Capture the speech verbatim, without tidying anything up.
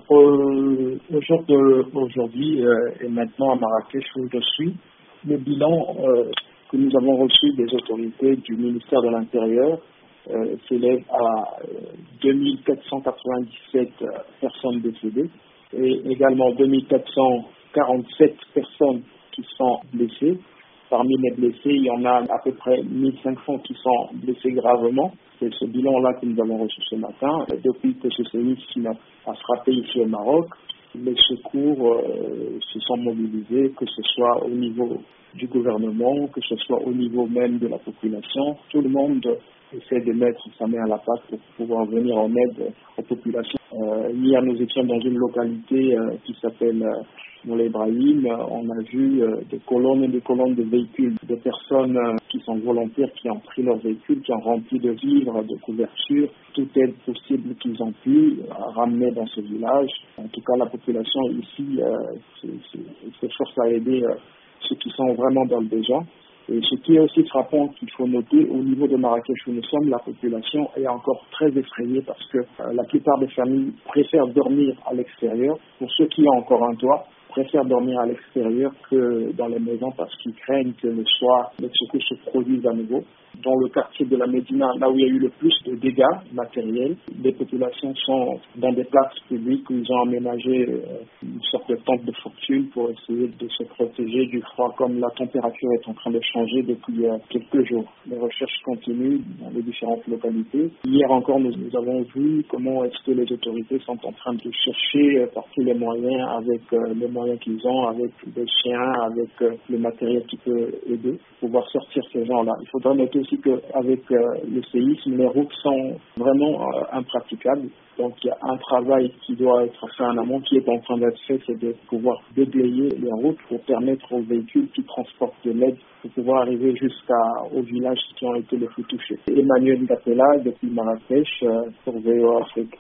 Euh, au jour d'aujourd'hui euh, et maintenant à Marrakech où je suis, le bilan euh, que nous avons reçu des autorités du ministère de l'Intérieur euh, s'élève à euh, deux mille quatre cent quatre-vingt-dix-sept euh, personnes décédées et également deux mille quatre cent quarante-sept personnes qui sont blessées. Parmi les blessés, il y en a à peu près mille cinq cents qui sont blessés gravement. C'est ce bilan-là que nous avons reçu ce matin. Depuis que ce séisme a frappé ici au Maroc, les secours euh, se sont mobilisés, que ce soit au niveau du gouvernement, que ce soit au niveau même de la population. Tout le monde essaie de mettre sa main à la pâte pour pouvoir venir en aide aux populations. Euh, hier, nous étions dans une localité euh, qui s'appelle euh, Moulay Ibrahim. On a vu euh, des colonnes et des colonnes de véhicules, des personnes euh, qui sont volontaires, qui ont pris leurs véhicules, qui ont rempli de vivres, de couvertures, toute aide possible qu'ils ont pu euh, ramener dans ce village. En tout cas, la population ici euh, s'efforce à aider euh, ceux qui sont vraiment dans le besoin. Et ce qui est aussi frappant qu'il faut noter, au niveau de Marrakech où nous sommes, la population est encore très effrayée parce que euh, la plupart des familles préfèrent dormir à l'extérieur. Pour ceux qui ont encore un toit, préfèrent dormir à l'extérieur que dans les maisons parce qu'ils craignent que le soir, les secours se produisent à nouveau. Dans le quartier de la Médina, là où il y a eu le plus de dégâts matériels, les populations sont dans des places publiques où ils ont aménagé euh, une sorte de tente de fortune pour essayer de se protéger du froid, comme la température est en train de changer depuis euh, quelques jours. Les recherches continuent dans les différentes localités. Hier encore, nous, nous avons vu comment est-ce que les autorités sont en train de chercher euh, par tous les moyens, avec euh, les moyens qu'ils ont, avec des chiens, avec euh, le matériel qui peut aider, pour pouvoir sortir ces gens-là. Il faudra noter aussi qu'avec euh, le séisme, les routes sont vraiment euh, impraticables. Donc il y a un travail qui doit être fait en amont, qui est en train d'être fait, c'est de pouvoir déblayer les routes pour permettre aux véhicules qui transportent de l'aide pour pouvoir arriver jusqu'aux villages qui ont été les plus touchés. Emmanuel Gatela depuis Marrakech euh, pour V O A Afrique.